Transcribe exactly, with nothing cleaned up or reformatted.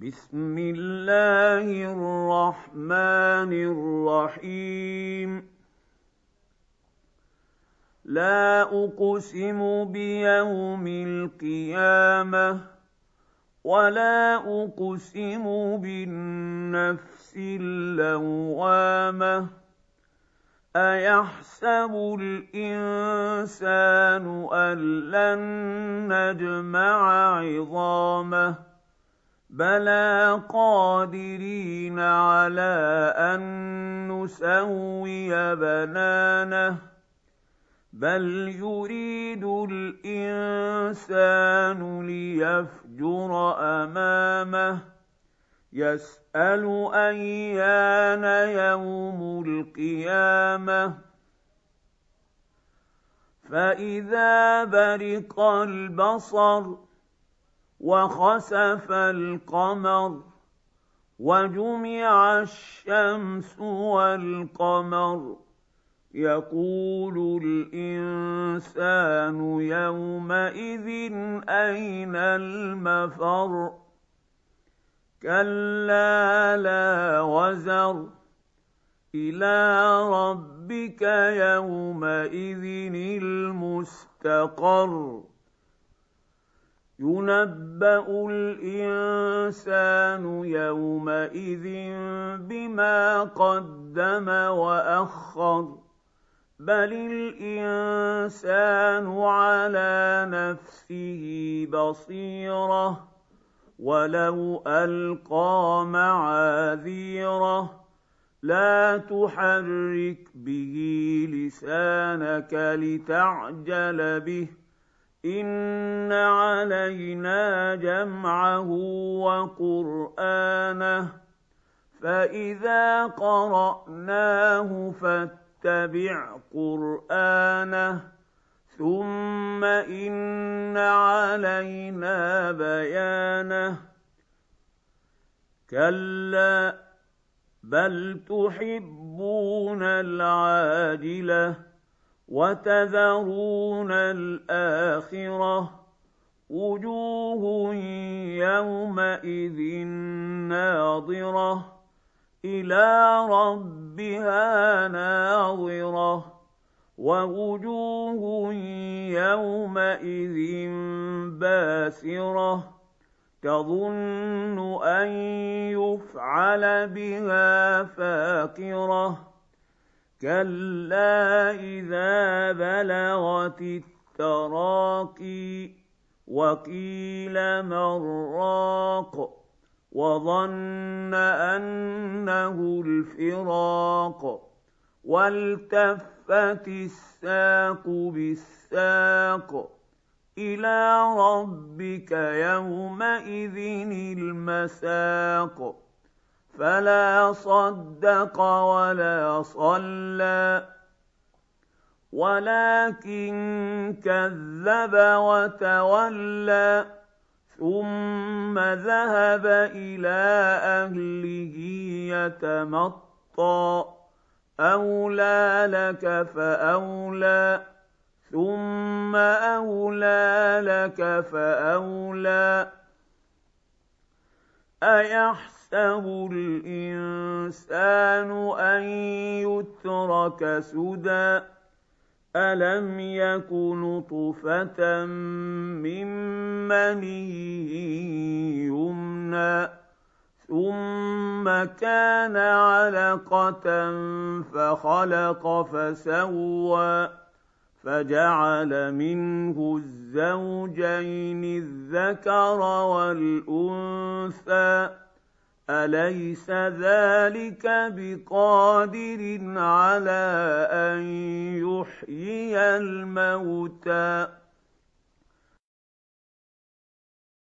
بسم الله الرحمن الرحيم لا أقسم بيوم القيامة ولا أقسم بالنفس اللوامة أيحسب الإنسان أن لن نجمع عظامه بلى قادرين على أن نسوي بنانه بل يريد الإنسان ليفجر أمامه يسأل أيان يوم القيامة فإذا برق البصر وخسف القمر وجمع الشمس والقمر يقول الإنسان يومئذ أين المفر كلا لا وزر إلى ربك يومئذ المستقر ينبأ الإنسان يومئذ بما قدم وأخر بل الإنسان على نفسه بصيرة ولو ألقى معاذيره لا تحرك به لسانك لتعجل به إن علينا جمعه وقرآنه فإذا قرأناه فاتبع قرآنه ثم إن علينا بيانه كلا بل تحبون العاجلة وتذرون الآخرة وجوه يومئذ ناظرة إلى ربها ناظرة ووجوه يومئذ باسرة تظن أن يفعل بها فاقرة كلا إذا بلغت التراقي وقيل من راق وظن أنه الفراق والتفت الساق بالساق إلى ربك يومئذ المساق فلا صدق ولا صلى ولكن كذب وتولى ثم ذهب إلى أهله يتمطى أولى لك فأولى ثم أولى لك فأولى أيحسب الإنسان أن يترك سدى ألم يك نطفة من مني يمنى ثم كان علقة فخلق فسوى فجعل منه الزوجين الذكر والأنثى أليس ذلك بقادر على أن يحيي الموتى